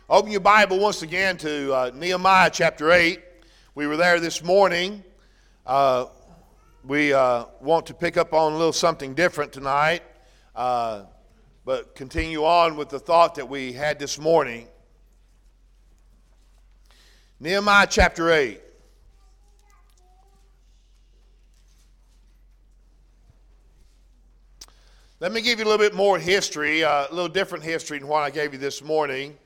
Open your Bible once again to Nehemiah chapter 8. We were there this morning. We want to pick up on a little something different tonight, but continue on with the thought that we had this morning. Nehemiah chapter 8. Let me give you a little bit more history, a little different history than what I gave you this morning.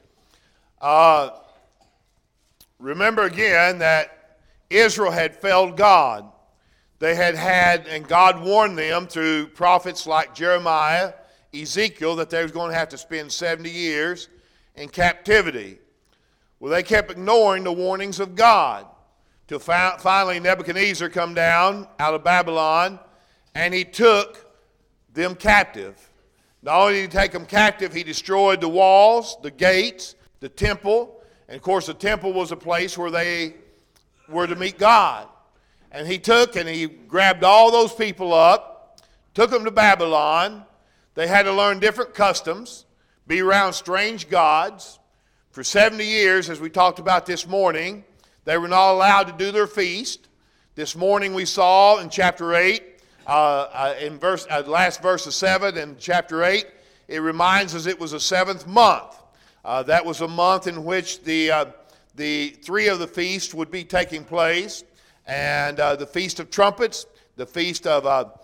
Remember again that Israel had failed God. They had, and God warned them through prophets like Jeremiah, Ezekiel, that they were going to have to spend 70 years in captivity. Well, they kept ignoring the warnings of God till finally Nebuchadnezzar come down out of Babylon, and he took them captive. Not only did he take them captive, he destroyed the walls, the gates, the temple, and of course the temple was a place where they were to meet God. And he took and he grabbed all those people up, took them to Babylon. They had to learn different customs, be around strange gods. For 70 years, as we talked about this morning, they were not allowed to do their feast. This morning we saw in chapter 8, in last verse of 7 in chapter 8, it reminds us it was the seventh month. That was a month in which the three of the feasts would be taking place, and the Feast of Trumpets, the Feast of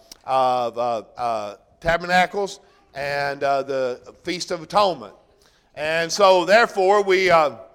Tabernacles, and the Feast of Atonement. And so, therefore, we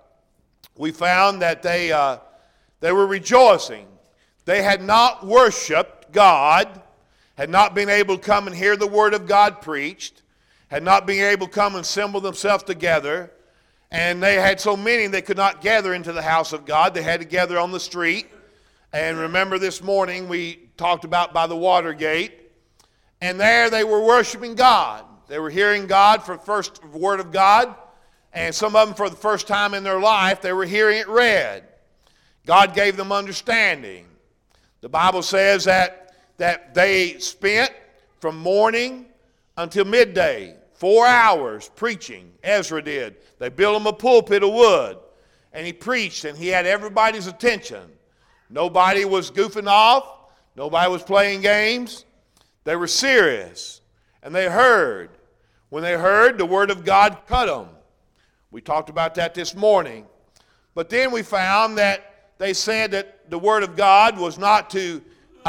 found that they were rejoicing. They had not worshipped God, had not been able to come and hear the Word of God preached, had not been able to come and assemble themselves together, and they had so many they could not gather into the house of God. They had to gather on the street. And remember this morning we talked about by the water gate, and there they were worshiping God. They were hearing God for the first word of God, and some of them for the first time in their life they were hearing it read. God gave them understanding. The Bible says that they spent from morning until midday 4 hours preaching. Ezra did. They built him a pulpit of wood, and he preached, and he had everybody's attention. Nobody was goofing off. Nobody was playing games. They were serious, and they heard. When they heard, the Word of God cut them. We talked about that this morning. But then we found that they said that the Word of God was not to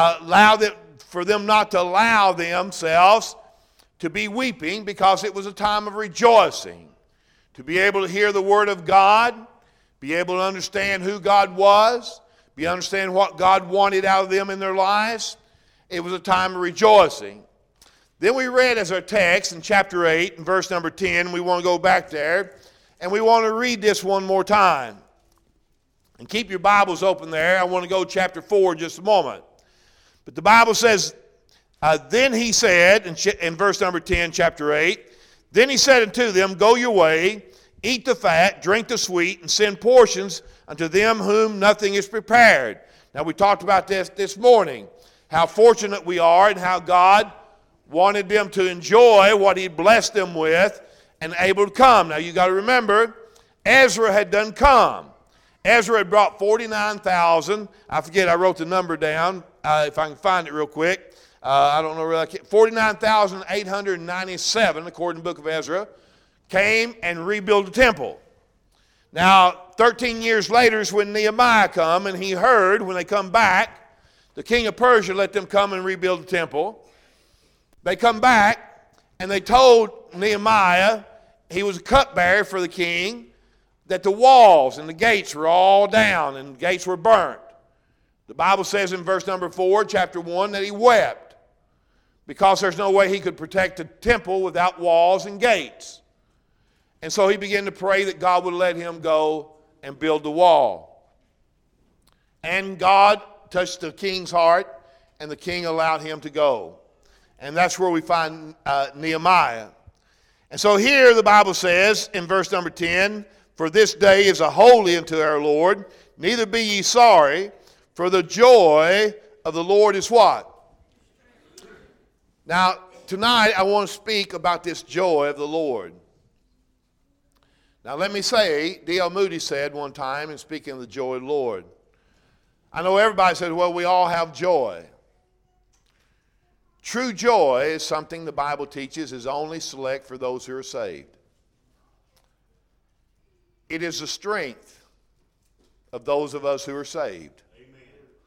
for them not to allow themselves to be weeping, because it was a time of rejoicing. To be able to hear the Word of God, be able to understand who God was, be understand what God wanted out of them in their lives. It was a time of rejoicing. Then we read as our text in chapter 8 and verse number 10. We want to go back there, and we want to read this one more time. And keep your Bibles open there. I want to go to chapter 4 in just a moment. But the Bible says, then he said, in verse number 10, chapter 8, then he said unto them, go your way, eat the fat, drink the sweet, and send portions unto them whom nothing is prepared. Now we talked about this morning, how fortunate we are and how God wanted them to enjoy what he blessed them with and able to come. Now you got to remember, Ezra had done come. Ezra had brought 49,000. I forget, I wrote the number down, if I can find it real quick. I don't know really. 49,897, according to the book of Ezra, came and rebuilt the temple. Now, 13 years later is when Nehemiah come, and he heard when they come back, the king of Persia let them come and rebuild the temple. They come back, and they told Nehemiah, he was a cupbearer for the king, that the walls and the gates were all down and the gates were burnt. The Bible says in verse number 4, chapter 1, that he wept, because there's no way he could protect the temple without walls and gates. And so he began to pray that God would let him go and build the wall. And God touched the king's heart, and the king allowed him to go. And that's where we find Nehemiah. And so here the Bible says in verse number 10, for this day is a holy unto our Lord, neither be ye sorry, for the joy of the Lord is what? Now, tonight I want to speak about this joy of the Lord. Now let me say, D.L. Moody said one time in speaking of the joy of the Lord, I know everybody says, well, we all have joy. True joy is something the Bible teaches is only select for those who are saved. It is the strength of those of us who are saved. Amen.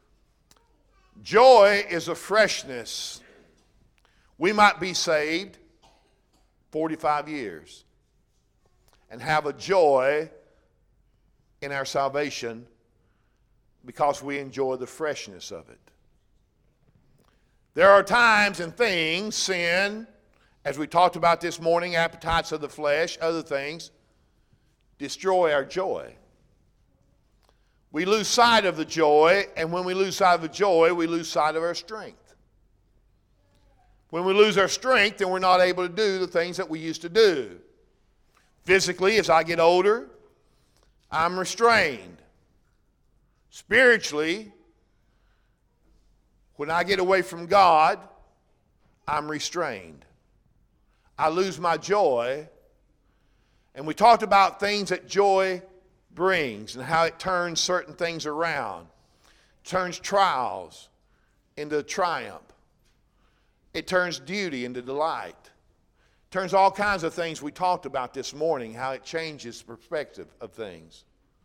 Joy is a freshness. We might be saved 45 years and have a joy in our salvation because we enjoy the freshness of it. There are times and things, sin, as we talked about this morning, appetites of the flesh, other things, destroy our joy. We lose sight of the joy, and when we lose sight of the joy, we lose sight of our strength. When we lose our strength, then we're not able to do the things that we used to do. Physically, as I get older, I'm restrained. Spiritually, when I get away from God, I'm restrained. I lose my joy. And we talked about things that joy brings and how it turns certain things around. It turns trials into triumph. It turns duty into delight. It turns all kinds of things we talked about this morning, how it changes perspective of things.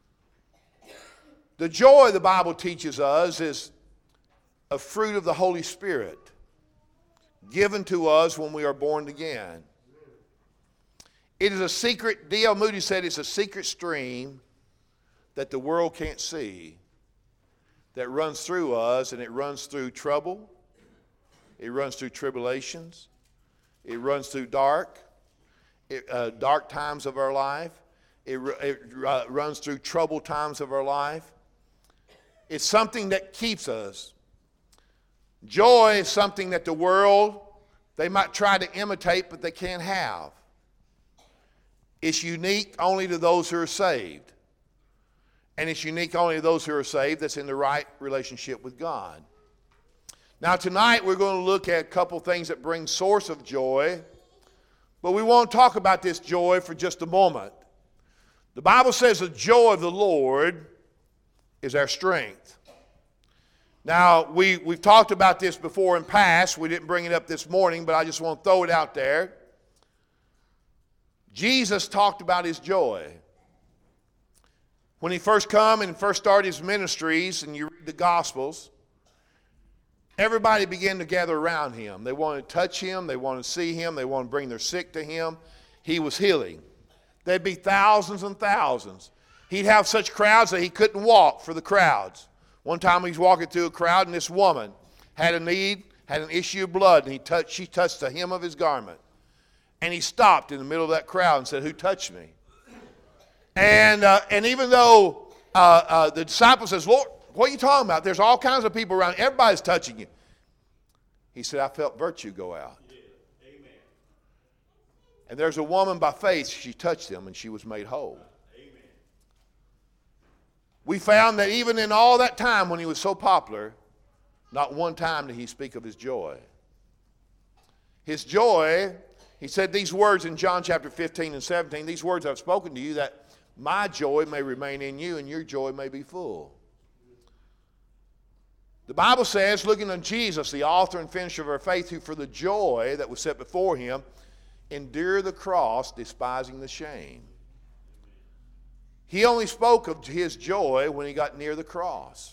The joy the Bible teaches us is a fruit of the Holy Spirit given to us when we are born again. It is a secret, D.L. Moody said it's a secret stream that the world can't see that runs through us, and it runs through trouble, it runs through tribulations, it runs through dark times of our life, it runs through troubled times of our life. It's something that keeps us. Joy is something that the world, they might try to imitate, but they can't have. It's unique only to those who are saved. And it's unique only to those who are saved that's in the right relationship with God. Now tonight we're going to look at a couple things that bring source of joy, but we won't talk about this joy for just a moment. The Bible says the joy of the Lord is our strength. Now, we've talked about this before in past. We didn't bring it up this morning, but I just want to throw it out there. Jesus talked about his joy. When he first come and first started his ministries, and you read the Gospels, everybody began to gather around him. They wanted to touch him. They wanted to see him. They wanted to bring their sick to him. He was healing. There'd be thousands and thousands. He'd have such crowds that he couldn't walk for the crowds. One time he was walking through a crowd, and this woman had a need, had an issue of blood, and she touched the hem of his garment. And he stopped in the middle of that crowd and said, "Who touched me?" And even though the disciple says, "Lord, what are you talking about? There's all kinds of people around. Everybody's touching you." He said, "I felt virtue go out." Amen. And there's a woman by faith, she touched him, and she was made whole. We found that even in all that time when he was so popular, not one time did he speak of his joy. His joy, he said these words in John chapter 15 and 17, "These words I've spoken to you, that my joy may remain in you and your joy may be full." The Bible says, looking at Jesus, the author and finisher of our faith, who for the joy that was set before him, endured the cross, despising the shame. He only spoke of his joy when he got near the cross.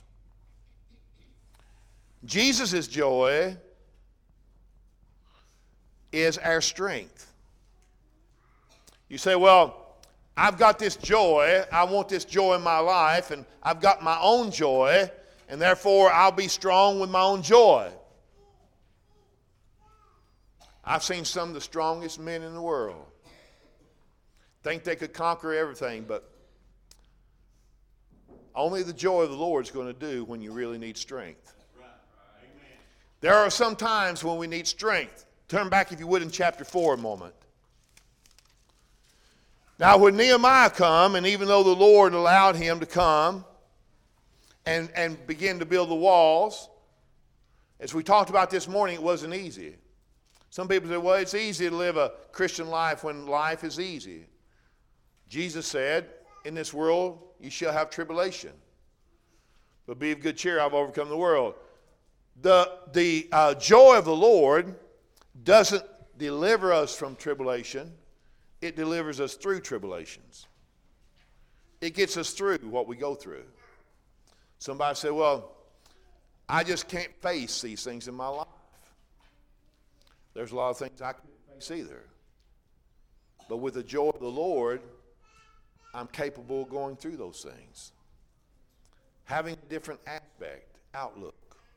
Jesus' joy is our strength. You say, "Well, I've got this joy. I want this joy in my life, and I've got my own joy, and therefore I'll be strong with my own joy." I've seen some of the strongest men in the world think they could conquer everything, but only the joy of the Lord is going to do when you really need strength. There are some times when we need strength. Turn back, if you would, in chapter 4 a moment. Now, when Nehemiah come, and even though the Lord allowed him to come and begin to build the walls, as we talked about this morning, it wasn't easy. Some people say, "Well, it's easy to live a Christian life when life is easy." Jesus said, in this world you shall have tribulation. But be of good cheer, I've overcome the world. The joy of the Lord doesn't deliver us from tribulation. It delivers us through tribulations. It gets us through what we go through. Somebody said, well, I just can't face these things in my life. There's a lot of things I can't face either. But with the joy of the Lord, I'm capable of going through those things. Having a different aspect, outlook.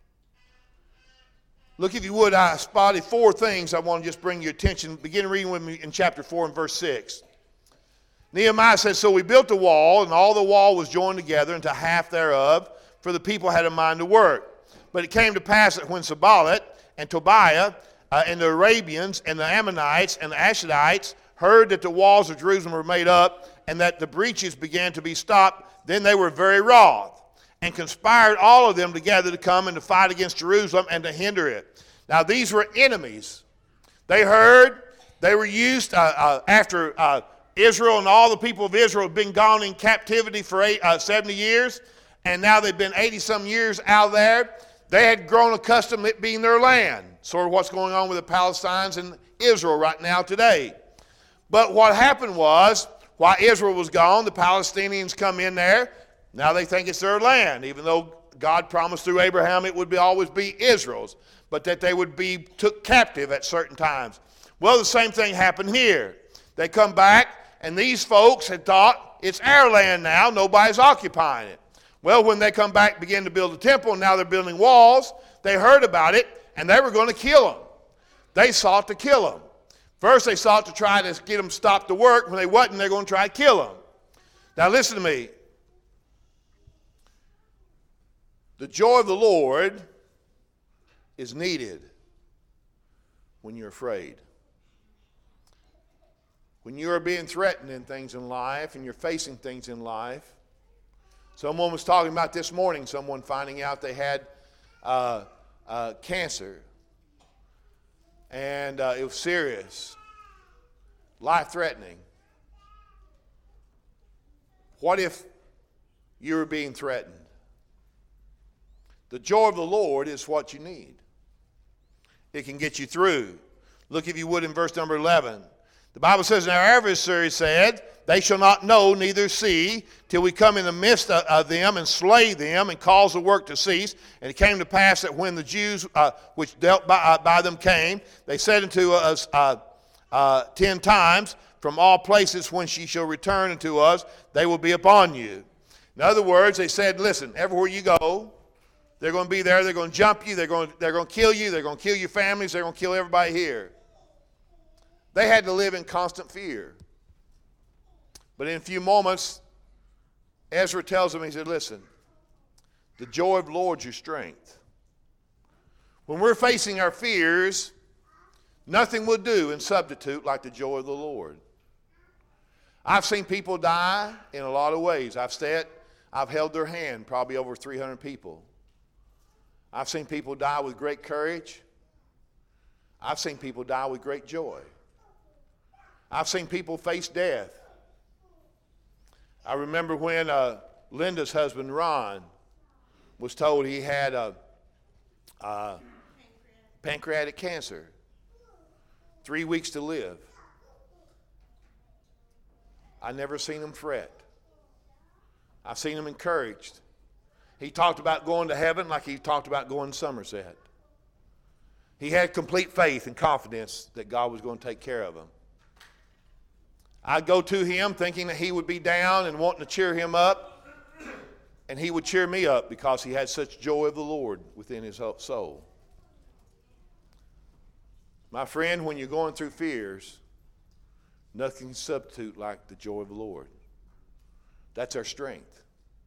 Look, if you would, I spotted 4 things I want to just bring your attention. Begin reading with me in chapter 4 and verse 6. Nehemiah says, so we built a wall, and all the wall was joined together into half thereof, for the people had a mind to work. But it came to pass that when Sanballat and Tobiah and the Arabians and the Ammonites and the Ashdodites heard that the walls of Jerusalem were made up and that the breaches began to be stopped, then they were very wroth and conspired all of them together to come and to fight against Jerusalem and to hinder it. Now these were enemies. They heard, they were used after Israel and all the people of Israel had been gone in captivity for 70 years, and now they've been 80-some years out there. They had grown accustomed to it being their land, sort of what's going on with the Palestinians and Israel right now today. But what happened was, while Israel was gone, the Palestinians come in there. Now they think it's their land, even though God promised through Abraham it would always be Israel's, but that they would be took captive at certain times. Well, the same thing happened here. They come back, and these folks had thought, it's our land now, nobody's occupying it. Well, when they come back, begin to build a temple, and now they're building walls, they heard about it, and they were going to kill them. They sought to kill them. First, they sought to try to get them to stop the work. When they wasn't, they're going to try to kill them. Now, listen to me. The joy of the Lord is needed when you're afraid. When you are being threatened in things in life and you're facing things in life. Someone was talking about this morning, someone finding out they had cancer. And it was serious, life-threatening. What if you were being threatened? The joy of the Lord is what you need. It can get you through. Look, if you would, in verse number 11. The Bible says, and our adversary said, they shall not know, neither see, till we come in the midst of them and slay them and cause the work to cease. And it came to pass that when the Jews which dealt by them came, they said unto us 10 times, from all places whence ye shall return unto us, they will be upon you. In other words, they said, listen, everywhere you go, they're going to be there, they're going to jump you, they're going to kill you, they're going to kill your families, they're going to kill everybody here. They had to live in constant fear. But in a few moments, Ezra tells them, he said, listen, the joy of the Lord is your strength. When we're facing our fears, nothing will do and substitute like the joy of the Lord. I've seen people die in a lot of ways. I've held their hand, probably over 300 people. I've seen people die with great courage. I've seen people die with great joy. I've seen people face death. I remember when Linda's husband, Ron, was told he had pancreatic cancer. 3 weeks to live. I never seen him fret. I've seen him encouraged. He talked about going to heaven like he talked about going to Somerset. He had complete faith and confidence that God was going to take care of him. I'd go to him thinking that he would be down and wanting to cheer him up, and he would cheer me up because he had such joy of the Lord within his soul. My friend, when you're going through fears, nothing can substitute like the joy of the Lord. That's our strength.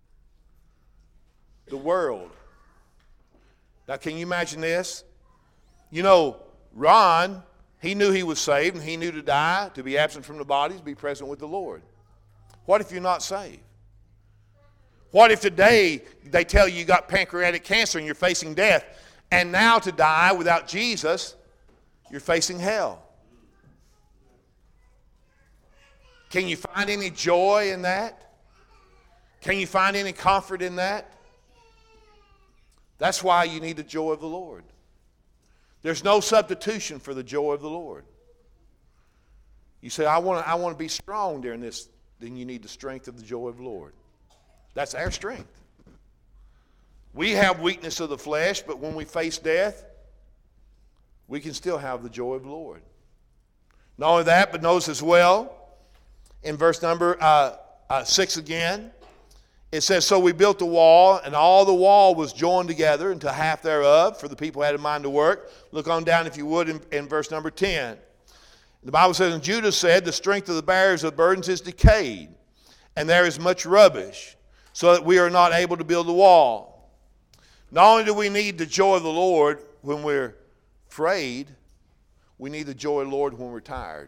The world. Now, can you imagine this? You know, Ron, he knew he was saved, and he knew to die, to be absent from the body, to be present with the Lord. What if you're not saved? What if today they tell you got pancreatic cancer and you're facing death, and now to die without Jesus, you're facing hell? Can you find any joy in that? Can you find any comfort in that? That's why you need the joy of the Lord. There's no substitution for the joy of the Lord. You say, I want to be strong during this. Then you need the strength of the joy of the Lord. That's our strength. We have weakness of the flesh, but when we face death, we can still have the joy of the Lord. Not only that, but notice as well, in verse number 6 again, it says, so we built the wall, and all the wall was joined together until half thereof, for the people had a mind to work. Look on down, if you would, in verse number 10. The Bible says, and Judah said, the strength of the bearers of burdens is decayed, and there is much rubbish, so that we are not able to build the wall. Not only do we need the joy of the Lord when we're afraid, we need the joy of the Lord when we're tired.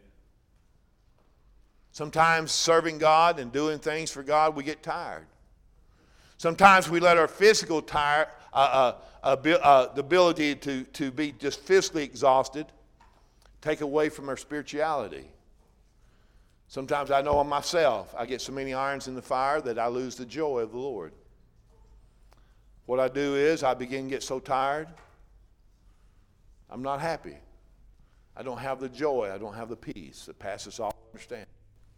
Sometimes serving God and doing things for God, we get tired. Sometimes we let our physical the ability to be just physically exhausted take away from our spirituality. Sometimes I know on myself, I get so many irons in the fire that I lose the joy of the Lord. What I do is I begin to get so tired, I'm not happy. I don't have the joy, I don't have the peace that passes all understanding.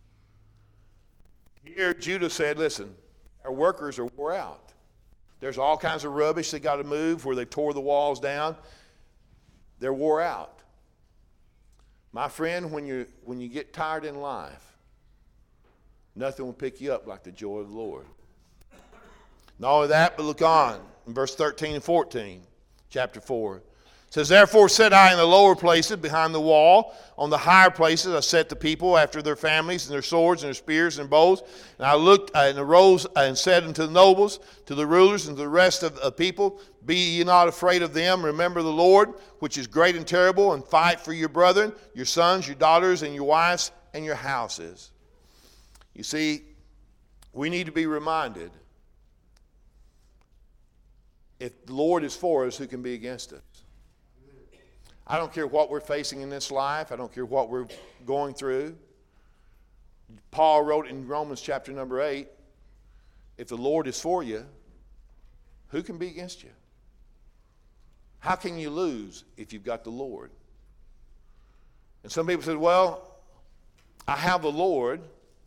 Here Judah said, listen, our workers are wore out. There's all kinds of rubbish they got to move where they tore the walls down. They're wore out. My friend, when you get tired in life, nothing will pick you up like the joy of the Lord. Not only that, but look on in verse 13 and 14, chapter 4. It says, therefore said I in the lower places behind the wall, on the higher places I set the people after their families and their swords and their spears and bows. And I looked and arose and said unto the nobles, to the rulers and to the rest of the people, be ye not afraid of them. Remember the Lord, which is great and terrible, and fight for your brethren, your sons, your daughters, and your wives, and your houses. You see, we need to be reminded, if the Lord is for us, who can be against us? I don't care what we're facing in this life. I don't care what we're going through. Paul wrote in Romans chapter number 8, if the Lord is for you, who can be against you? How can you lose if you've got the Lord? And some people said, well, I have the Lord,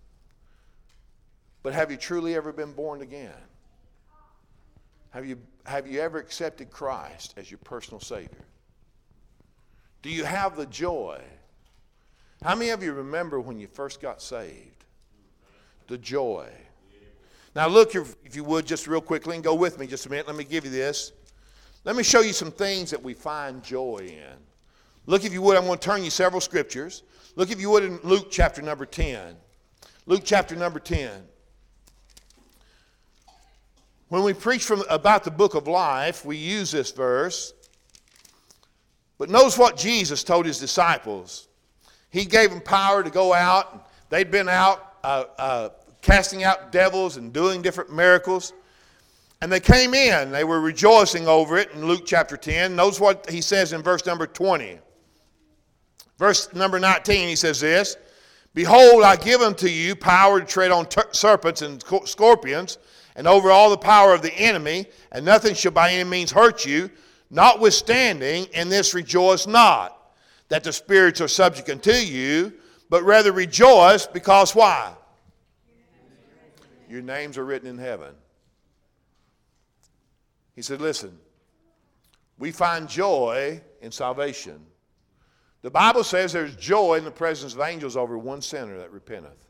but have you truly ever been born again? Have you ever accepted Christ as your personal Savior? Do you have the joy? How many of you remember when you first got saved? The joy. Now look, if you would, just real quickly, and go with me just a minute. Let me give you this. Let me show you some things that we find joy in. Look, if you would, I'm going to turn you several scriptures. Look, if you would, in Luke chapter number 10. Luke chapter number 10. When we preach about the book of life, we use this verse. But notice what Jesus told his disciples. He gave them power to go out. They'd been out casting out devils and doing different miracles. And they came in. They were rejoicing over it in Luke chapter 10. Notice what he says in verse number 20. Verse number 19, he says this, behold, I give unto you power to tread on serpents and scorpions, and over all the power of the enemy, and nothing shall by any means hurt you. Notwithstanding, in this rejoice not, that the spirits are subject unto you, but rather rejoice, because why? Your names are written in heaven. He said, listen, we find joy in salvation. The Bible says there's joy in the presence of angels over one sinner that repenteth.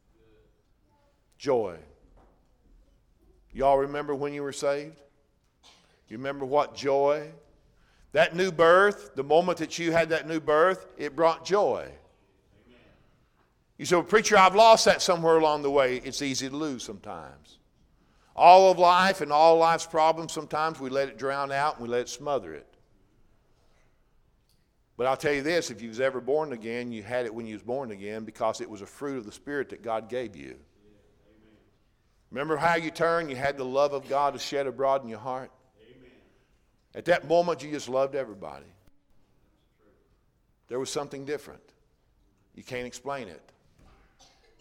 Joy. Y'all remember when you were saved? You remember what joy? That new birth, the moment that you had that new birth, it brought joy. Amen. You say, well, preacher, I've lost that somewhere along the way. It's easy to lose sometimes. All of life and all life's problems, sometimes we let it drown out and we let it smother it. But I'll tell you this, if you was ever born again, you had it when you was born again because it was a fruit of the Spirit that God gave you. Amen. Remember how you turned? You had the love of God to shed abroad in your heart. At that moment, you just loved everybody. There was something different. You can't explain it.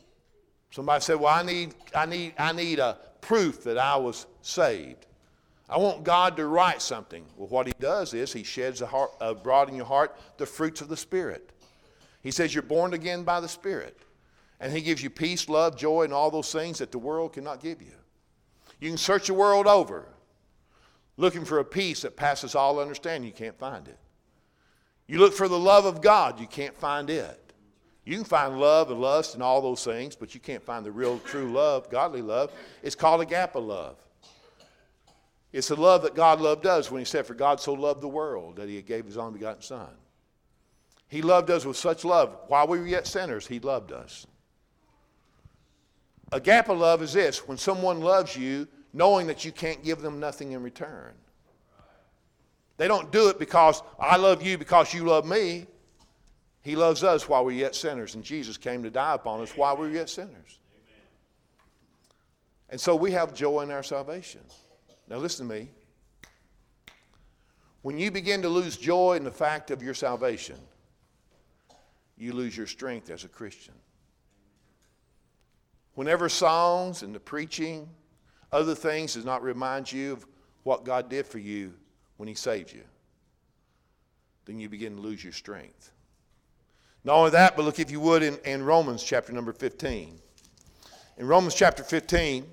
Somebody said, well, I need a proof that I was saved. I want God to write something. Well, what he does is he sheds abroad in your heart the fruits of the Spirit. He says you're born again by the Spirit. And he gives you peace, love, joy, and all those things that the world cannot give you. You can search the world over looking for a peace that passes all understanding. You can't find it. You look for the love of God. You can't find it. You can find love and lust and all those things, but you can't find the real, true love, godly love. It's called agape love. It's the love that God loved us when he said, for God so loved the world that he gave his only begotten Son. He loved us with such love. While we were yet sinners, he loved us. Agape love is this: when someone loves you, knowing that you can't give them nothing in return. They don't do it because I love you because you love me. He loves us while we're yet sinners, and Jesus came to die upon us while we were yet sinners. And so we have joy in our salvation. Now listen to me. When you begin to lose joy in the fact of your salvation, you lose your strength as a Christian. Whenever songs and the preaching, other things does not remind you of what God did for you when he saved you, then you begin to lose your strength. Not only that, but look if you would in Romans chapter number 15. In Romans chapter 15,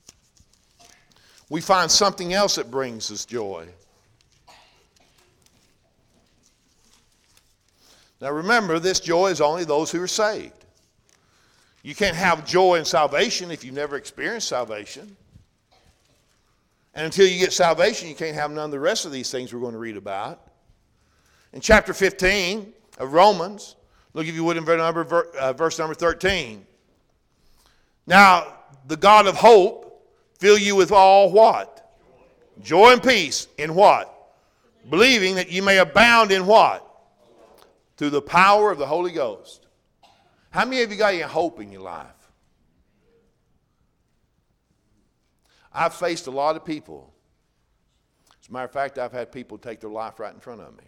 we find something else that brings us joy. Now remember, this joy is only those who are saved. You can't have joy in salvation if you've never experienced salvation. And until you get salvation, you can't have none of the rest of these things we're going to read about. In chapter 15 of Romans, look if you would in verse number 13. Now, the God of hope fill you with all what? Joy and peace in what? Believing that you may abound in what? Through the power of the Holy Ghost. How many of you got any hope in your life? I've faced a lot of people. As a matter of fact, I've had people take their life right in front of me.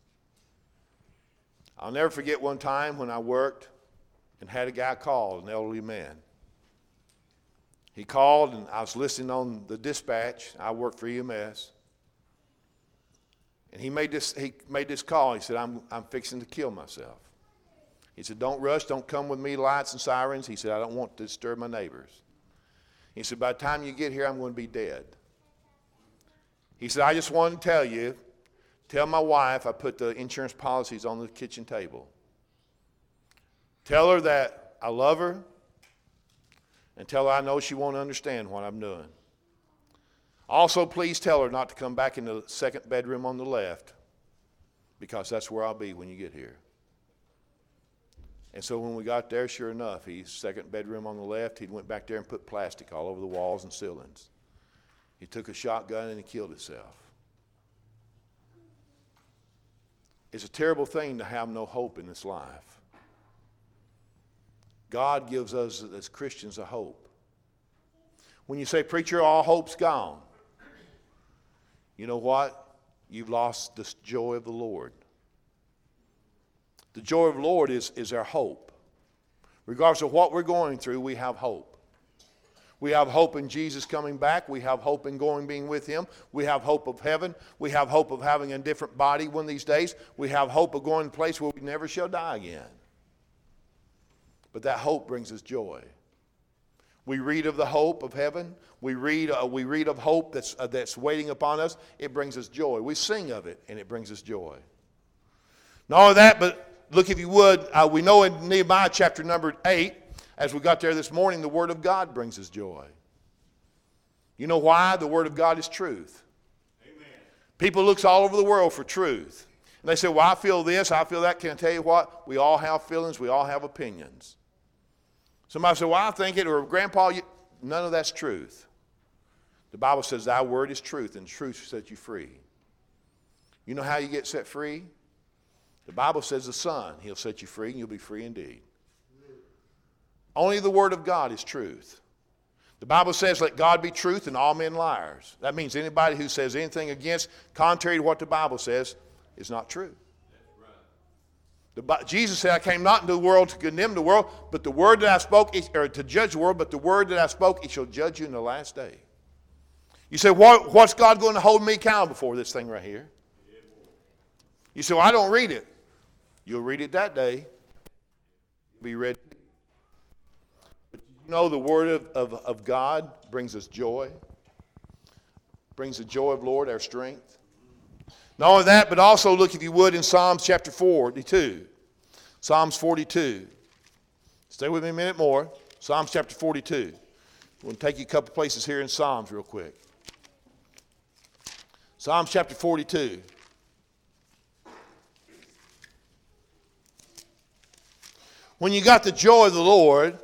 I'll never forget one time when I worked and had a guy call, an elderly man. He called and I was listening on the dispatch. I worked for EMS. And he made this call. He said, I'm fixing to kill myself. He said, don't rush, don't come with me, lights and sirens. He said, I don't want to disturb my neighbors. He said, by the time you get here, I'm going to be dead. He said, I just wanted to tell my wife I put the insurance policies on the kitchen table. Tell her that I love her, and tell her I know she won't understand what I'm doing. Also, please tell her not to come back in the second bedroom on the left, because that's where I'll be when you get here. And so when we got there, sure enough, he's second bedroom on the left. He went back there and put plastic all over the walls and ceilings. He took a shotgun and he killed himself. It's a terrible thing to have no hope in this life. God gives us as Christians a hope. When you say, preacher, all hope's gone, you know what? You've lost the joy of the Lord. The joy of the Lord is our hope. Regardless of what we're going through, we have hope. We have hope in Jesus coming back. We have hope in being with him. We have hope of heaven. We have hope of having a different body one of these days. We have hope of going to a place where we never shall die again. But that hope brings us joy. We read of the hope of heaven. We read of hope that's waiting upon us. It brings us joy. We sing of it, and it brings us joy. Not only that, but look if you would, we know in Nehemiah chapter number 8, as we got there this morning, the Word of God brings us joy. You know why? The Word of God is truth. Amen. People look all over the world for truth. And they say, well, I feel this, I feel that. Can I tell you what? We all have feelings, we all have opinions. Somebody said, well, I think it, or Grandpa, none of that's truth. The Bible says thy word is truth, and truth will set you free. You know how you get set free? The Bible says the Son, he'll set you free, and you'll be free indeed. Only the Word of God is truth. The Bible says, let God be truth and all men liars. That means anybody who says anything contrary to what the Bible says, is not true. Jesus said, I came not into the world to condemn the world, but the word that I spoke, or to judge the world, but the word that I spoke, it shall judge you in the last day. You say, what's God going to hold me accountable for, this thing right here? You say, well, I don't read it. You'll read it that day. Be ready. But you know the word of God brings us joy. Brings the joy of the Lord, our strength. Not only that, but also look, if you would, in Psalms chapter 42. Psalms 42. Stay with me a minute more. Psalms chapter 42. We'll take you a couple places here in Psalms real quick. Psalms chapter 42. When you got the joy of the Lord,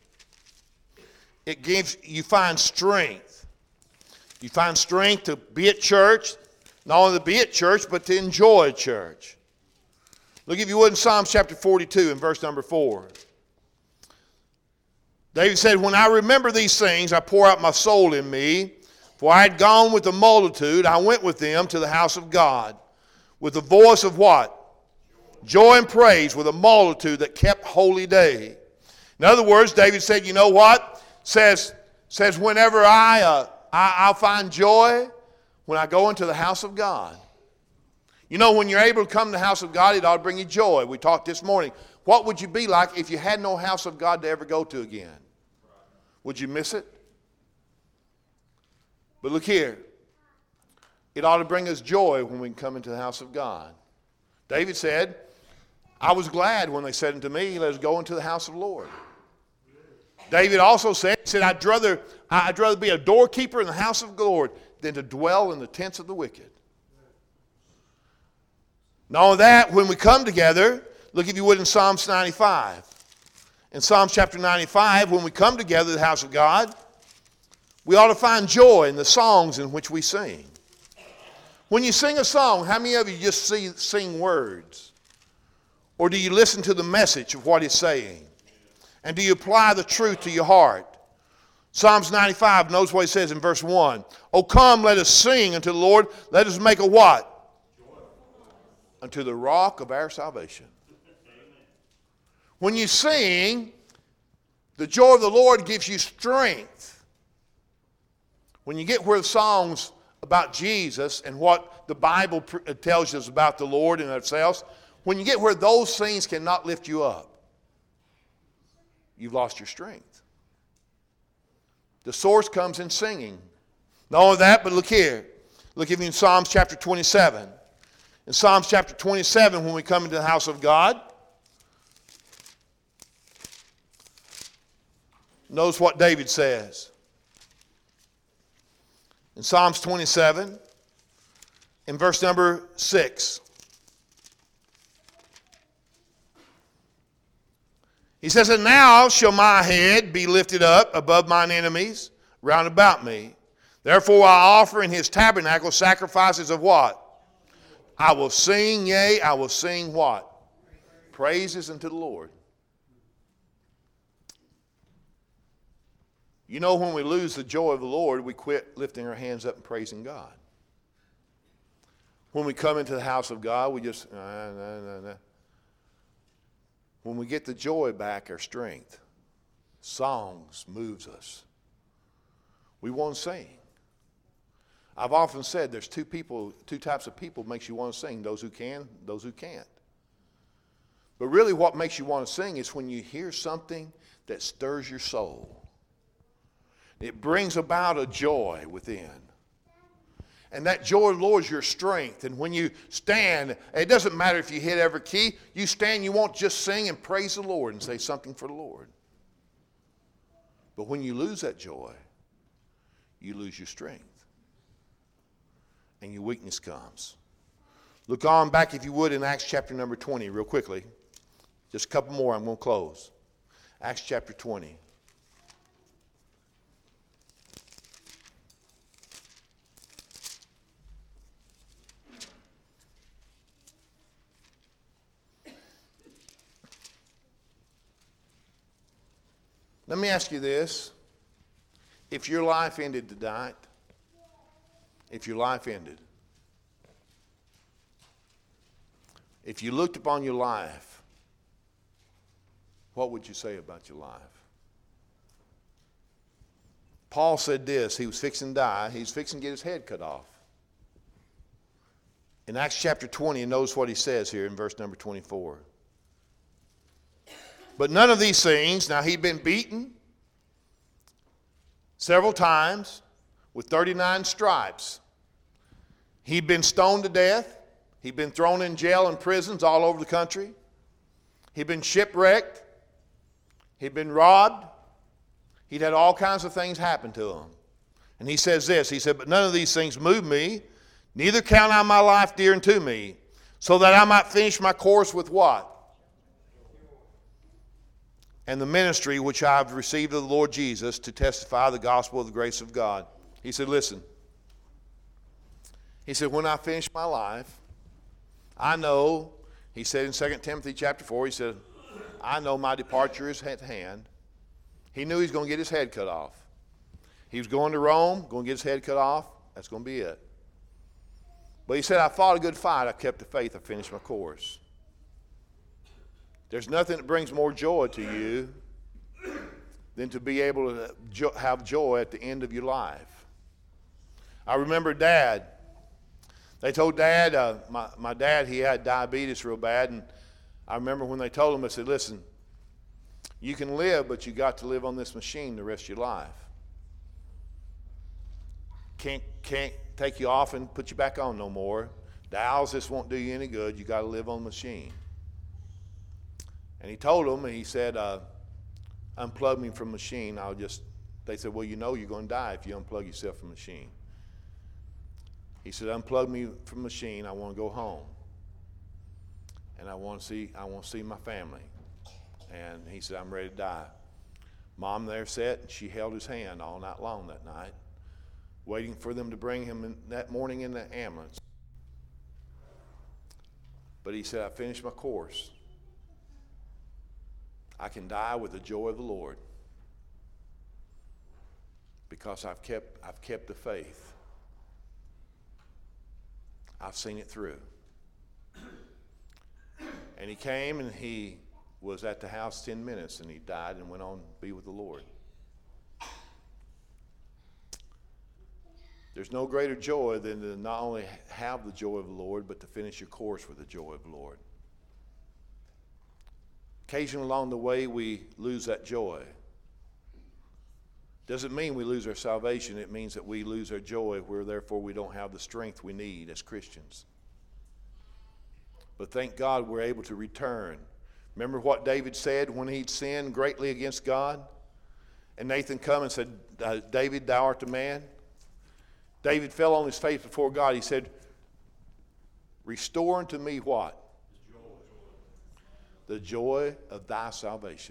you find strength. You find strength to be at church, not only to be at church, but to enjoy church. Look, if you would, in Psalms chapter 42 and verse number 4. David said, when I remember these things, I pour out my soul in me. For I had gone with the multitude, I went with them to the house of God. With the voice of what? Joy and praise, with a multitude that kept holy day. In other words, David said, you know what? Says whenever I'll find joy when I go into the house of God. You know, when you're able to come to the house of God, it ought to bring you joy. We talked this morning. What would you be like if you had no house of God to ever go to again? Would you miss it? But look here. It ought to bring us joy when we come into the house of God. David said, I was glad when they said unto me, let us go into the house of the Lord. David also said, I'd rather be a doorkeeper in the house of the Lord than to dwell in the tents of the wicked. Not only that, when we come together, look if you would in Psalms 95. In Psalms chapter 95, when we come together in the house of God, we ought to find joy in the songs in which we sing. When you sing a song, how many of you just sing words? Or do you listen to the message of what it's saying? And do you apply the truth to your heart? Psalms 95 knows what it says in verse 1. Oh, come, let us sing unto the Lord. Let us make a what? Unto the rock of our salvation. When you sing, the joy of the Lord gives you strength. When you get where the songs about Jesus and what the Bible tells us about the Lord and ourselves, when you get where those things cannot lift you up, you've lost your strength. The source comes in singing. Not only that, but look here. Look at me in Psalms chapter 27. In Psalms chapter 27, when we come into the house of God, notice what David says. In Psalms 27, in verse number 6. He says, and now shall my head be lifted up above mine enemies round about me. Therefore I offer in his tabernacle sacrifices of what? I will sing, yea, I will sing what? Praises unto the Lord. You know, when we lose the joy of the Lord, we quit lifting our hands up and praising God. When we come into the house of God, we just, When we get the joy back, our strength, songs moves us. We want to sing. I've often said there's two types of people makes you want to sing, those who can, those who can't. But really what makes you want to sing is when you hear something that stirs your soul. It brings about a joy within. And that joy of the Lord is your strength. And when you stand, it doesn't matter if you hit every key. You stand, you won't just sing and praise the Lord and say something for the Lord. But when you lose that joy, you lose your strength. And your weakness comes. Look on back, if you would, in Acts chapter number 20 real quickly. Just a couple more, I'm going to close. Acts chapter 20. Let me ask you this. If your life ended tonight, if you looked upon your life what would you say about your life? Paul said this. He was fixing to die. He was fixing to get his head cut off. In Acts chapter 20, and notice what he says here in verse number 24. But none of these things, now he'd been beaten several times with 39 stripes. He'd been stoned to death. He'd been thrown in jail and prisons all over the country. He'd been shipwrecked. He'd been robbed. He'd had all kinds of things happen to him. And he says this, he said, but none of these things move me, neither count I my life dear unto me, so that I might finish my course with what? And the ministry which I have received of the Lord Jesus to testify the gospel of the grace of God. He said, listen. He said, when I finish my life, I know, he said in 2 Timothy chapter 4, he said, I know my departure is at hand. He knew he was going to get his head cut off. He was going to Rome, going to get his head cut off. That's going to be it. But he said, I fought a good fight. I kept the faith. I finished my course. There's nothing that brings more joy to you than to be able to have joy at the end of your life. I remember Dad. They told Dad, my dad, he had diabetes real bad. And I remember when they told him, I said, listen, you can live, but you got to live on this machine the rest of your life. Can't take you off and put you back on no more. Dialysis won't do you any good. You got to live on the machine. And he told them, and he said, unplug me from the machine. They said, well, you know you're going to die if you unplug yourself from the machine. He said, unplug me from the machine. I want to go home. And I want to see my family. And he said, I'm ready to die. Mom there sat, and she held his hand all night long that night, waiting for them to bring him that morning in the ambulance. But he said, I finished my course. I can die with the joy of the Lord because I've kept the faith. I've seen it through. And he came and he was at the house 10 minutes and he died and went on to be with the Lord. There's no greater joy than to not only have the joy of the Lord, but to finish your course with the joy of the Lord. Occasionally along the way, we lose that joy. Doesn't mean we lose our salvation. It means that we lose our joy, where therefore we don't have the strength we need as Christians. But thank God we're able to return. Remember what David said when he'd sinned greatly against God? And Nathan come and said, David, thou art the man. David fell on his face before God. He said, restore unto me what? The joy of thy salvation.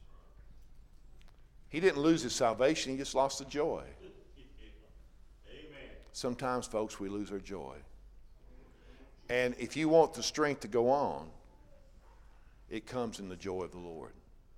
He didn't lose his salvation. He just lost the joy. Amen. Sometimes, folks, we lose our joy. And if you want the strength to go on, it comes in the joy of the Lord.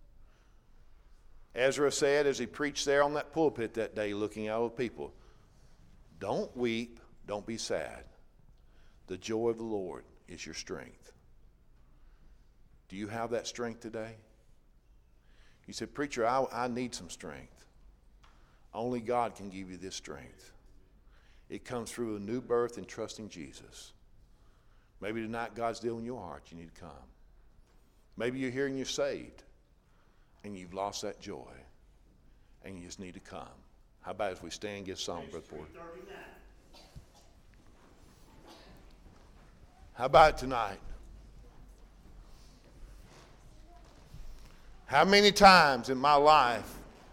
Ezra said as he preached there on that pulpit that day, looking out at people, don't weep, don't be sad. The joy of the Lord is your strength. Do you have that strength today? You said, preacher, I need some strength. Only God can give you this strength. It comes through a new birth and trusting Jesus. Maybe tonight God's dealing in your heart. You need to come. Maybe you're here and you're saved and you've lost that joy and you just need to come. How about as we stand and give song, Brother Porter? How about tonight? How many times in my life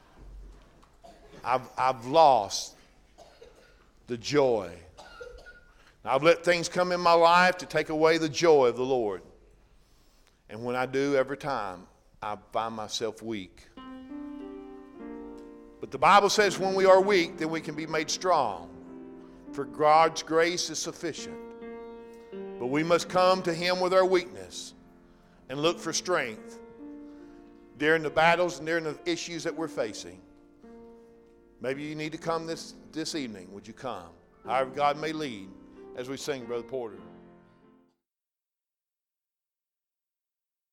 I've lost the joy. I've let things come in my life to take away the joy of the Lord. And when I do, every time, I find myself weak. But the Bible says when we are weak, then we can be made strong. For God's grace is sufficient. But we must come to Him with our weakness and look for strength during the battles and during the issues that we're facing. Maybe you need to come this evening. Would you come? However God may lead as we sing, Brother Porter.